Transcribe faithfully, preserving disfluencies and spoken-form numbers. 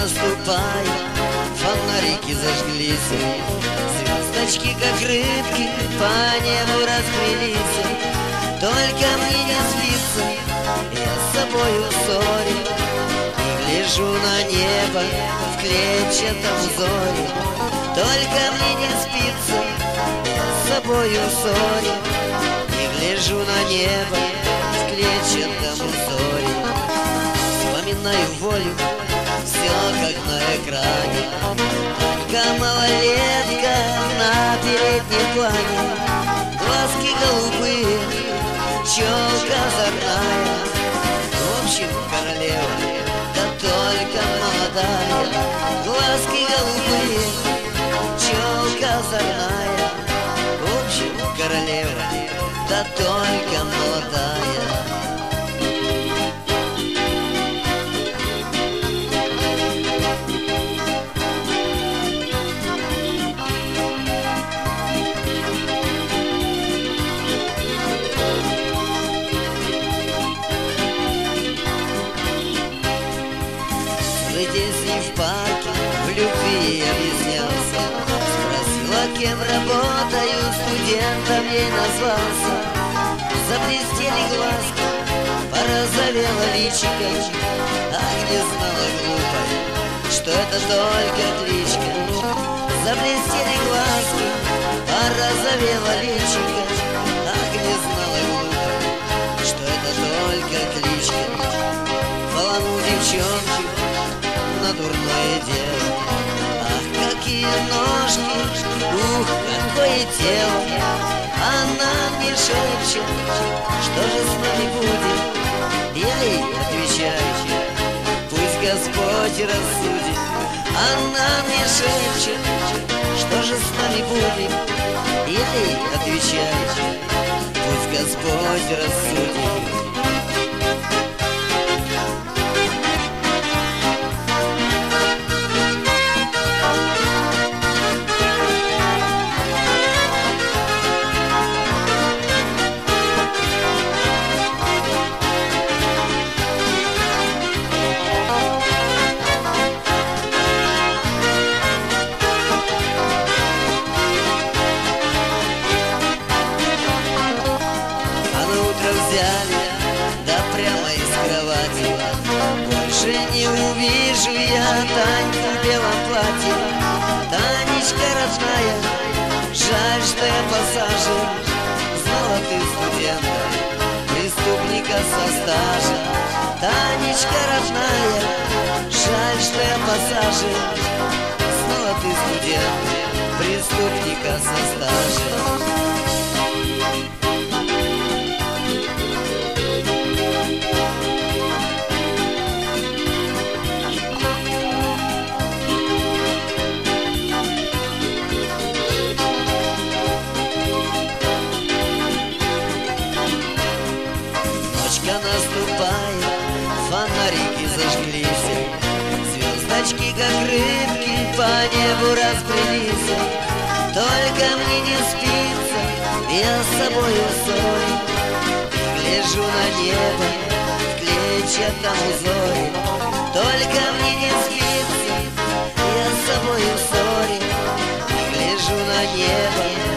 наступает, фонарики зажглись, звездочки, как рыбки, по небу расплылись. Только мне не спится, я с собою ссорю, и гляжу на небо в клетчатом узоре. Только мне не спится, я с собою ссорю, и гляжу на небо в клетчатом узоре. Вспоминаю волю, все как на экране, Танька малолетка на переднем плане, глазки голубые, челка озорная. В общем, королева, да только молодая, глазки голубые, челка озорная. В общем, королева, да только молодая. Здесь не в парке, в любви объяснялся, спросила, кем работаю, студентом ей назвался. Заблестели глазки, порозовела личико, ах, не знала глупая, что это только кличка. Заблестели глазки, порозовела личико, ах, не знала глупая, что это только кличка. Балану девчонки на дурное дело, ах, какие ножки, ух, какое тело. Она мне шепчет, что же с нами будет, я ей отвечаю, пусть Господь рассудит. Она мне шепчет, что же с нами будет, я ей отвечаю, пусть Господь рассудит. Да прямо из кровати больше не увижу я Таньку в белом платье. Танечка родная, жаль, что я пассажир, знала ты студента, преступника со стажем. Танечка родная, жаль, что я пассажир, знала ты студента, преступника со стажем. Наступает, фонарики зажглись, звездочки, как рыбки, по небу разбрелись. Только мне не спится, я с собою ссорю, и гляжу на небо в клетчатом узоре. Только мне не спится, я с собою ссорю, и гляжу на небо